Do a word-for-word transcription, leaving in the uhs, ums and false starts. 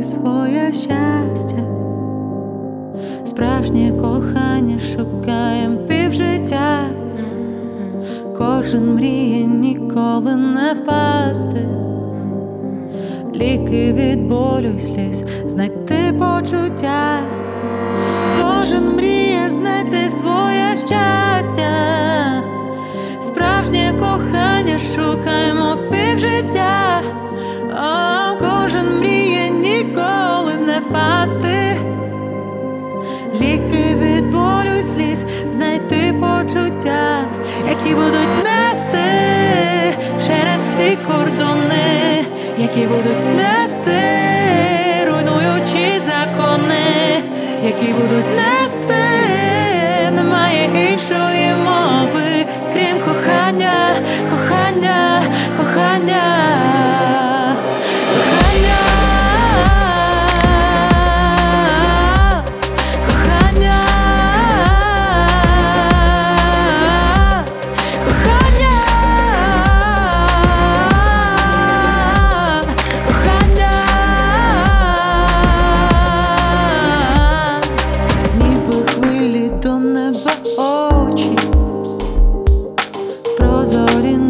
своє щастя, справжнє кохання шукаєм півжиття. Кожен мріє ніколи не впасти, ліки від болю й сліз, знайти почуття. Кожен мріє знайти своє щастя, справжнє кохання шукаємо півжиття. О, кожен мріє ніколи не впасти, ліки від болю й сліз, знайти почуття, які будуть нести через всі кордони, які будуть нести, руйнуючи закони, які будуть нести, немає іншої мови, крім кохання, кохання, кохання. До неба очі прозорі.